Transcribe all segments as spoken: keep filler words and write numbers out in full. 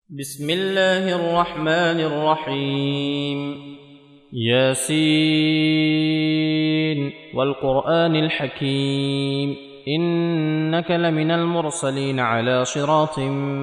بسم الله الرحمن الرحيم. ياسين والقرآن الحكيم إنك لمن المرسلين على صراط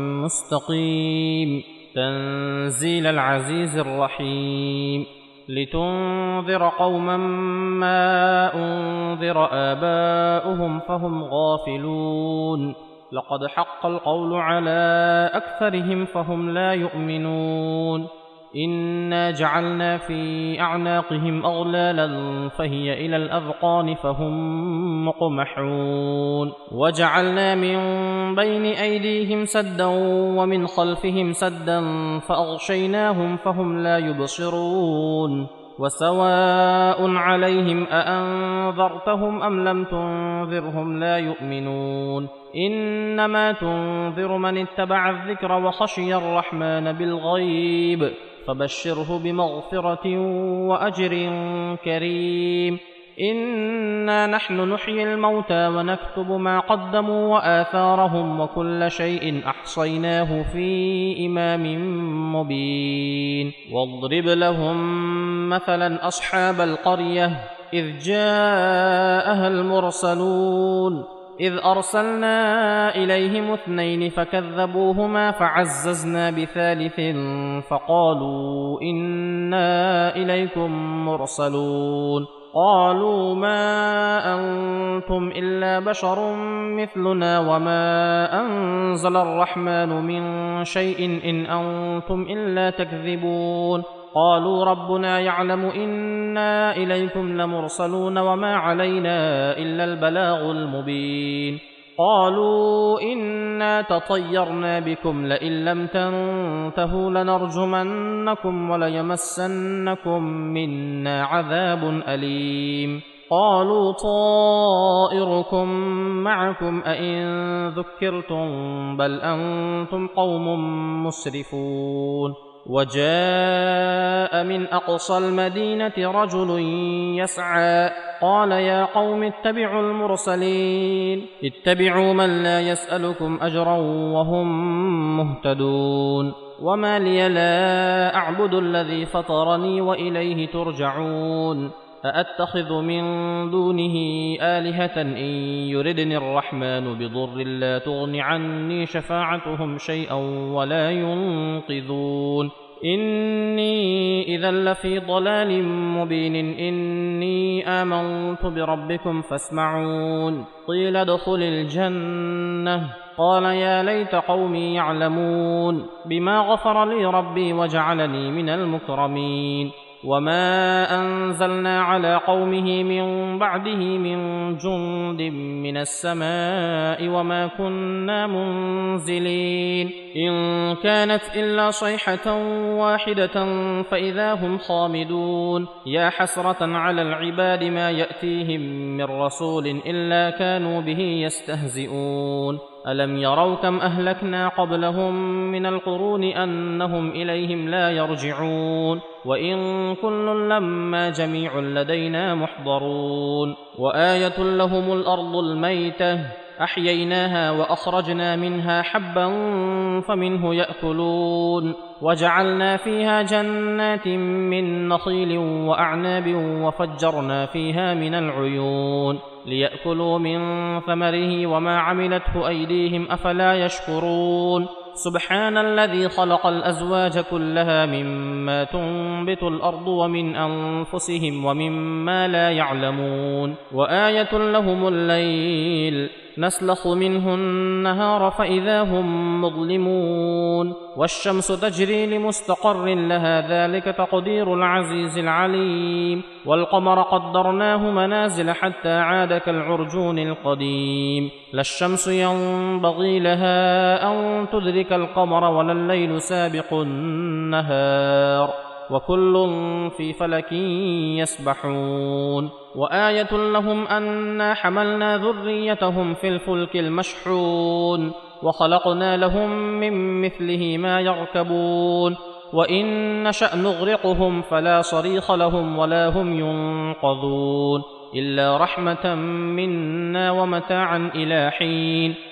مستقيم تنزيل العزيز الرحيم لتنذر قوما ما أنذر آباؤهم فهم غافلون لقد حق القول على أكثرهم فهم لا يؤمنون إنا جعلنا في أعناقهم أغلالا فهي إلى الأذقان فهم مقمحون وجعلنا من بين أيديهم سدا ومن خلفهم سدا فأغشيناهم فهم لا يبصرون وسواء عليهم أأنذرتهم أم لم تنذرهم لا يؤمنون إنما تنذر من اتبع الذكر وخشي الرحمن بالغيب فبشره بمغفرة وأجر كريم. إنا نحن نحيي الموتى ونكتب ما قدموا وآثارهم وكل شيء أحصيناه في إمام مبين. واضرب لهم مثلا أصحاب القرية إذ جاءها المرسلون إذ أرسلنا إليهم اثنين فكذبوهما فعززنا بثالث فقالوا إنا إليكم مرسلون قالوا ما أنتم إلا بشر مثلنا وما أنزل الرحمن من شيء إن أنتم إلا تكذبون قالوا ربنا يعلم إنا إليكم لمرسلون وما علينا إلا البلاغ المبين. قالوا إنا تطيرنا بكم لئن لم تنتهوا لنرجمنكم وليمسنكم منا عذاب أليم. قالوا طائركم معكم أئن ذكرتم بل أنتم قوم مسرفون. وجاء من أقصى المدينة رجل يسعى قال يا قوم اتبعوا المرسلين اتبعوا من لا يسألكم أجرا وهم مهتدون. وما لي لا أعبد الذي فطرني وإليه ترجعون أأتخذ من دونه آلهة إن يردني الرحمن بضر لا تغن عني شفاعتهم شيئا ولا ينقذون. إني إذا لفي ضلال مبين. إني آمنت بربكم فاسمعون. قيل ادخل الجنة قال يا ليت قومي يعلمون بما غفر لي ربي وجعلني من المكرمين. وما أنزلنا على قومه من بعده من جند من السماء وما كنا منزلين إن كانت إلا صيحة واحدة فإذا هم خامدون. يا حسرة على العباد ما يأتيهم من رسول إلا كانوا به يستهزئون. ألم يروا كم أهلكنا قبلهم من القرون أنهم إليهم لا يرجعون وإن كل لما جميع لدينا محضرون. وآية لهم الأرض الميتة أحييناها وأخرجنا منها حبا فمنه يأكلون وجعلنا فيها جنات من نخيل وأعناب وفجرنا فيها من العيون ليأكلوا من ثمره وما عملته أيديهم أفلا يشكرون. سبحان الذي خلق الأزواج كلها مما تنبت الأرض ومن أنفسهم ومما لا يعلمون. وآية لهم الليل نسلخ منه النهار فإذا هم مظلمون والشمس تجري لمستقر لها ذلك تقدير العزيز العليم. والقمر قدرناه منازل حتى عاد كالعرجون القديم. لا الشمس ينبغي لها أن تدرك القمر ولا الليل سابق النهار وكل في فلك يسبحون. وآية لهم أنا حملنا ذريتهم في الفلك المشحون وخلقنا لهم من مثله ما يركبون وإن نشأ نغرقهم فلا صريخ لهم ولا هم ينقذون إلا رحمة منا ومتاعا إلى حين.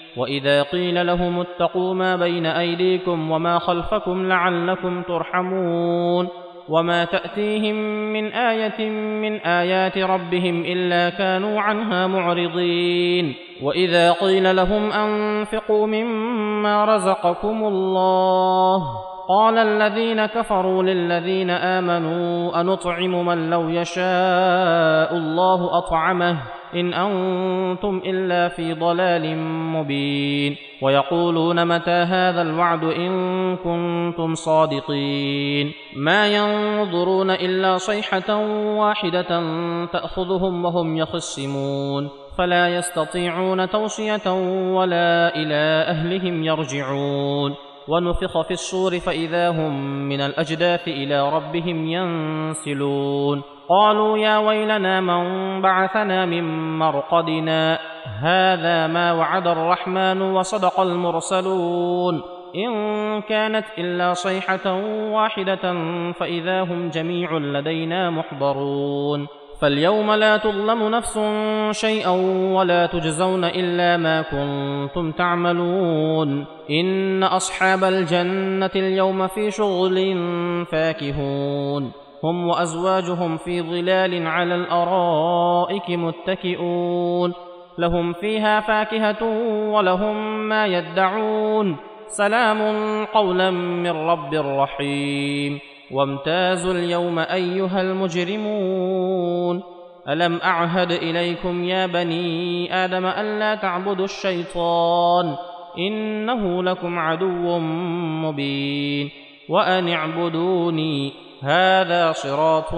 وإذا قيل لهم اتقوا ما بين أيديكم وما خلفكم لعلكم ترحمون وما تأتيهم من آية من آيات ربهم إلا كانوا عنها معرضين وإذا قيل لهم أنفقوا مما رزقكم الله قال الذين كفروا للذين آمنوا أنطعم من لو يشاء الله أطعمه إن أنتم إلا في ضلال مبين ويقولون متى هذا الوعد إن كنتم صادقين ما ينظرون إلا صيحة واحدة تأخذهم وهم يخصمون فلا يستطيعون توصية ولا إلى أهلهم يرجعون ونفخ في الصور فإذا هم من الأجداث إلى ربهم ينسلون قالوا يا ويلنا من بعثنا من مرقدنا هذا ما وعد الرحمن وصدق المرسلون إن كانت إلا صيحة واحدة فإذا هم جميع لدينا محضرون فاليوم لا تظلم نفس شيئا ولا تجزون إلا ما كنتم تعملون إن أصحاب الجنة اليوم في شغل فاكهون هم وأزواجهم في ظلال على الأرائك متكئون لهم فيها فاكهة ولهم ما يدعون سلام قولا من رب رحيم وامتازوا اليوم أيها المجرمون ألم أعهد إليكم يا بني آدم ألا تعبدوا الشيطان إنه لكم عدو مبين وأن اعبدوني هذا صراط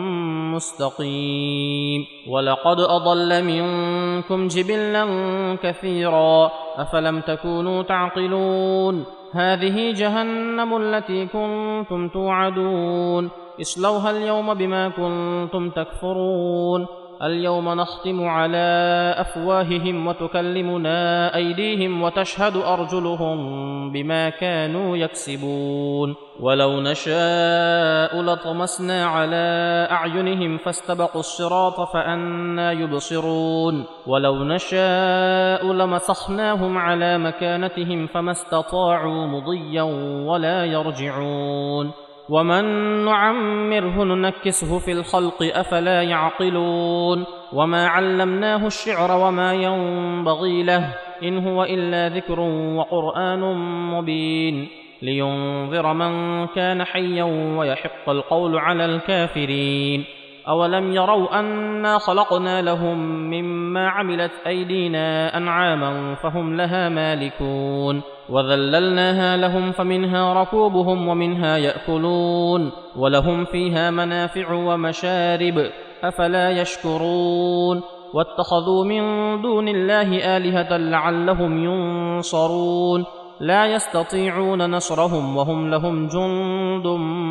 مستقيم ولقد أضل منكم جبلا كثيرا أفلم تكونوا تعقلون هذه جهنم التي كنتم توعدون اصلوها اليوم بما كنتم تكفرون اليوم نختم على أفواههم وتكلمنا أيديهم وتشهد أرجلهم بما كانوا يكسبون ولو نشاء لطمسنا على أعينهم فاستبقوا الصراط فأنى يبصرون ولو نشاء لمسخناهم على مكانتهم فما استطاعوا مضيا ولا يرجعون ومن نعمره ننكسه في الخلق أفلا يعقلون وما علمناه الشعر وما ينبغي له إن هو إلا ذكر وقرآن مبين لينذر من كان حيا ويحق القول على الكافرين أولم يروا أنا خلقنا لهم مما عملت أيدينا أنعاما فهم لها مالكون وذللناها لهم فمنها ركوبهم ومنها يأكلون ولهم فيها منافع ومشارب أفلا يشكرون واتخذوا من دون الله آلهة لعلهم ينصرون لا يستطيعون نصرهم وهم لهم جند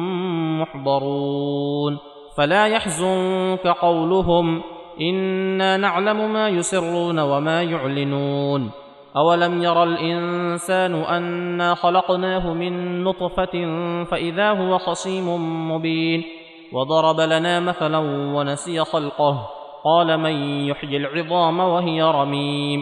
محضرون فلا يحزنك قولهم إنا نعلم ما يسرون وما يعلنون أولم ير الإنسان أنا خلقناه من نطفة فإذا هو خصيم مبين وضرب لنا مثلا ونسي خلقه قال من يحيي العظام وهي رميم